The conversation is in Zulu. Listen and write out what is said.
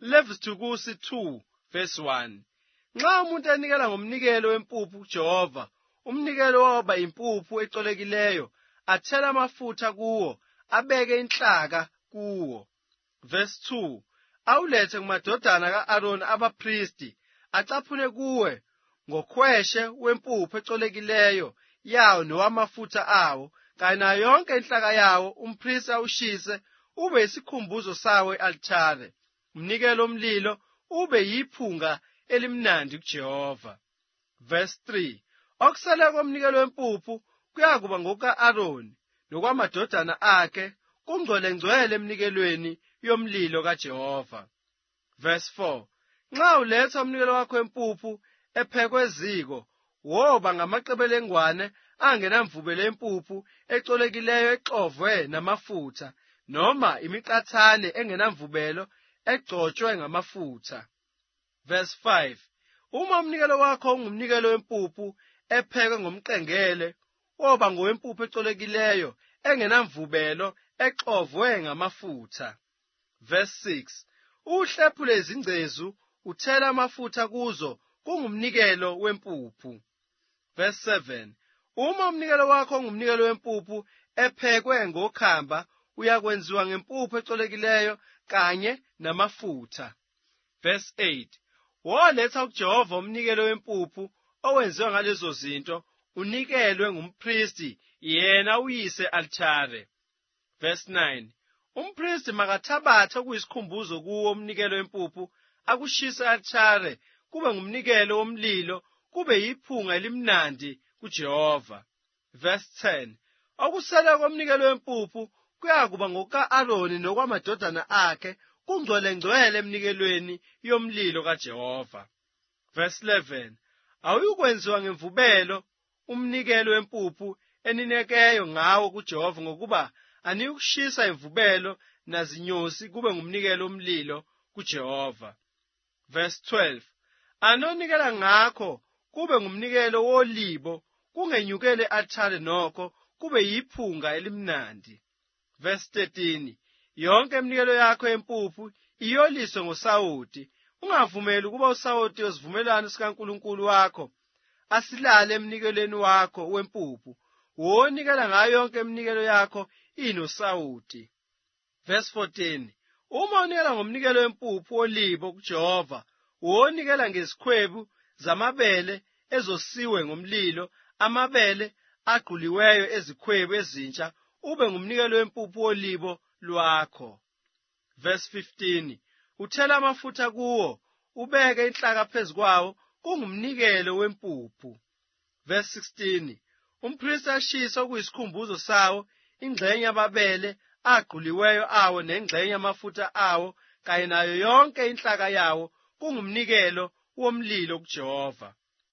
Leviticus 2 verse 1. Nxa umuntu enikela ngomnikelo wempuphu kuJehova, umnikelo woba impuphu ecolekileyo, athela amafutha kuwo, abeke inhlaka kuwo. Verse 2. Awulethe kumadodana ka-Aroni abaphristi, acaphune kuwe ngokhweshe wempuphu ecolekileyo yawo nowamafutha awo, kanye nayo yonke inhlaka yawo, umphristi awushise ube yisikhumbuzo sawo e-alithare. Umnikelo omlilo ube yiphunga elimnandi kuJehova. Verse 3. Okusele komnikelo wempuphu kuyakuba ngoka-Aroni nokwamadodana akhe, kungcwelengcwele emnikelweni yomlilo kaJehova. Verse 4. Nxa uletha umnikelo wakho wempuphu ephekwe eziko, woba ngamaqebelengwane angenamvubelo empuphu ecolekileyo exovwe namafutha, noma imiqathane engenamvubelo egcotshwe ngamafutha. Verse 5. Uma umnikelo wakho ungumnikelo wempuphu ephekwe ngomqengele, woba ngowempuphu ecolekileyo engenamvubelo exovwe ngamafutha. Verse 6. Uhlephule izingcezu, uthela amafutha kuzo, kungumnikelo wempuphu. Verse 7. Uma umnikelo wakho ungumnikelo wempuphu ephekwe ngokhamba, uyakwenziwa ngempuphu ecolekileyo kanye namafutha. Verse 8. Woletha kuJehova umnikelo wempuphu owenziwe ngalezo zinto, unikelwe ngumphristi, yena uyise alithare. Verse 9. Umphristi makathabathe okuyisikhumbuzo kuwo umnikelo wempuphu, akushise alithare, kube ngumnikelo womlilo, kube yiphunga elimnandi kuJehova. Verse 10. Okusele komnikelo wempuphu kuyakuba ngoka-Aroni nokwamadodana akhe, kungcwelengcwele emnikelweni yomlilo kaJehova. Verse 11. Awuyukwenziwa ngemvubelo umnikelo wempuphu eninekeyo ngawo kuJehova, ngokuba aniyukushisa imvubelo nazinyosi kube ngumnikelo omlilo kuJehova. Verse 12. Anonikela ngakho kube ngumnikelo wolibo, kungenyukele alithare nokho, kube yiphunga elimnandi. Verse 13. Yonke iminikelo yakho yempuphu iyoliswe ngosawoti. Ungavumeli ukuba usawoti wesivumelwano sikaNkulunkulu wakho asilale emnikelweni wakho wempuphu. Wonikela ngayo yonke iminikelo yakho inosawoti. Verse 14. Uma unikela ngomnikelo wempuphu olibo kuJehova, wonikela ngezikhwebu zamabele ezosiwe ngomlilo, amabele agquliweyo ezikhwebu ezintsha, ube ngumnikelo wempuphu olibo lwakho. Verse 15. Uthela amafutha kuwo, ubeke inhlaka phezu kwawo, kungumnikelo wempuphu. Verse 16. Umphristi ashise okuyisikhumbuzo sawo, ingxenye yamabele agquliweyo awo nengxenye yamafutha awo, kanye nayo yonke inhlaka yawo, kungumnikelo womlilo kuJehova.